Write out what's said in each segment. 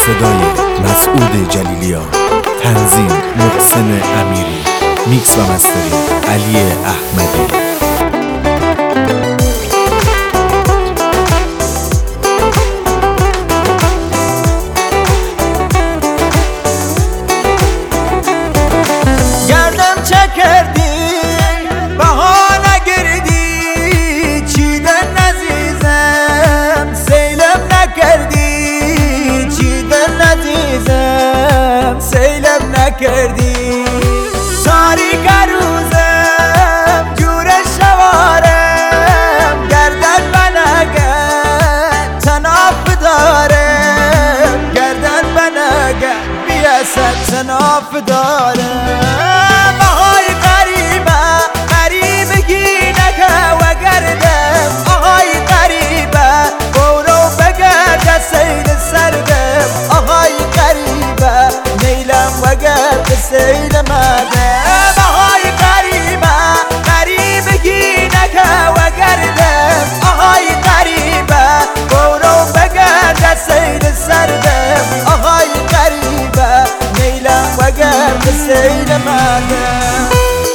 صدای مسعود جلیلیان، تنظیم محسن امیری، میکس و مستری علی احمدی. گردم چه کردی بهانه گردی چیدن عزیزم سیلم نکردی چیدن عزیزم سیلم نکردی تاریک روزم جور شوارم گردن بنگن تناف دارم گردن بنگن بیاسد تناف دارم سیل مادم آهای قریبه قریب گینک و گردم آهای قریبه برو بگرد سیل سردم آهای قریبه نیلم و گرد سیل مادم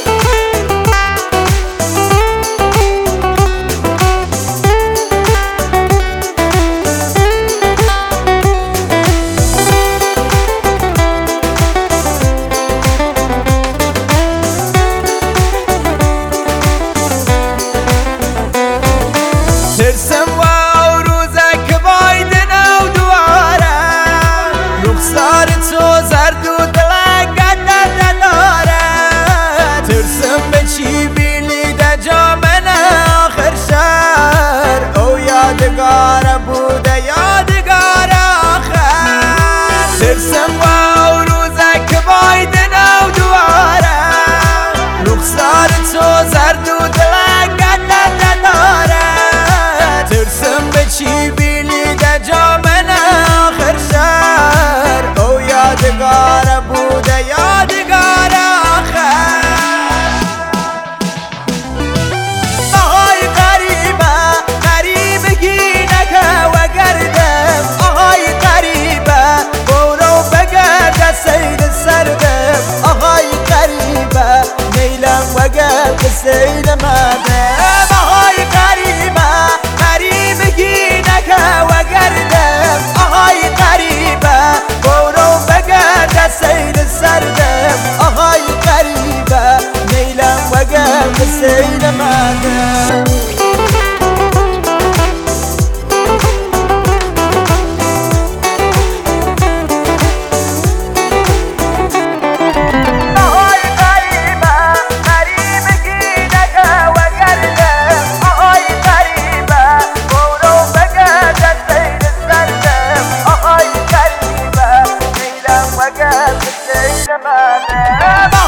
ترسم و روزک باید نو دوارم رخسار تو زرد و دلنگت نداره ترسم به چی بیلی در جامن آخر شهر او یادگار بوده یادگار آخر ترسم و روزک باید نو دوارم رخسار تو زرد و دلنگت نداره ترسم به چی بیلی در جامن آخر شهر او یادگار بوده یادگار آخر آهای قریبه قریب گینک و گردم آهای قریبه برو بگرد سیل سردم آهای قریبه نیلم و گرد سیل مادم آهای قریبه قریب گینک و گردم آهای قریبه برو بگرد سیل سردم آهای قریبه نیلم و گرد سیل مادم I got the state of my